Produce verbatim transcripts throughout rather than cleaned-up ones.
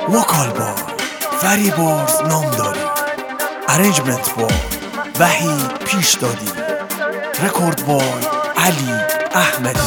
وکال بای فریبرز نام داری. ارنجمنت بای وحید پیش دادی. رکورد بای علی احمدی.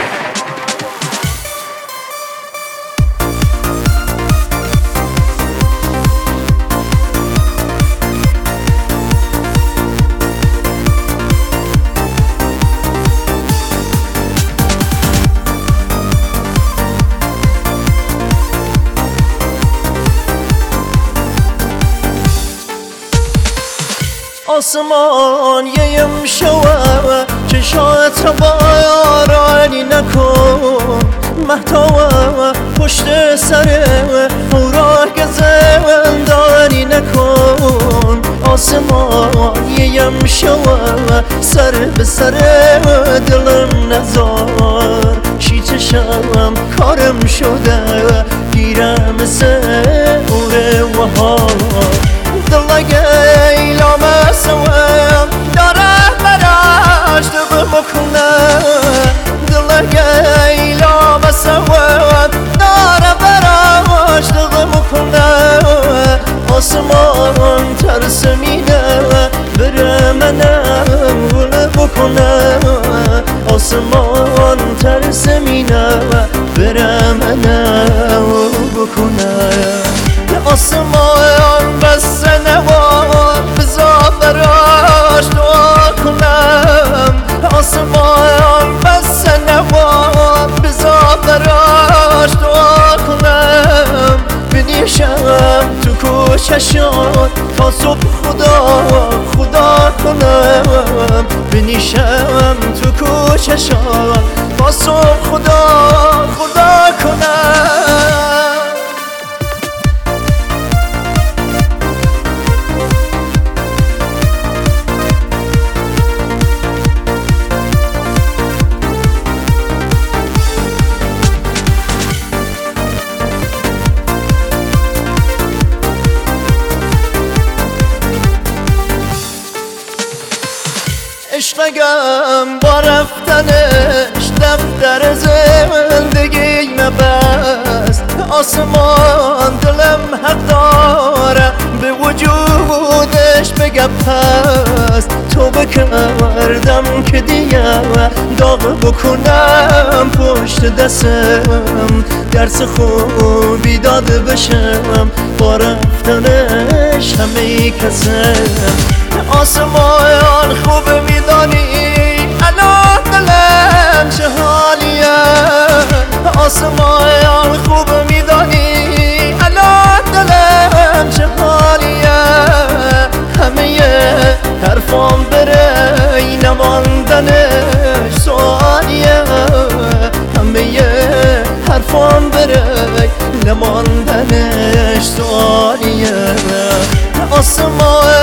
آسمان یم شوه چشات بارانی نکن محتوه پشت سره را گزندانی نکن. آسمان یم شوه سر به سر دلم نزار. شی چشم کارم شده گیرم سعور وهار. دلگه لامه سوام داره براش دقم کنه. دلگه لامه سوام داره براش دقم کنه. آسمان ترسمینه بره منم گل بکنه. آسمان ترسمینه بره منم بکنه. آسمان بس نوار بزا براش دعا کنم. آسمان بس نوار بزا براش دعا کنم. بنیشم تو کوچشان تا صبح خدا خدا کنم. بنیشم تو کوچشان تا صبح خدا خدا کنم. عشقم با رفتنش دفتر زندگی مبست. آسمان دلم حق داره به وجودش بگه پست. تو بکردم که دیگه داغ بکنم پشت دستم. درس خوبی داده بشم با رفتنش همه کسم. آسمان خوب میدانی الان دلم چه حالیه. آسمان خوب میدانی الان دلم چه حالیه. همه حرفام بره نماندنش سوالیه. همه حرفام بره نماندنش سوالیه. آسمان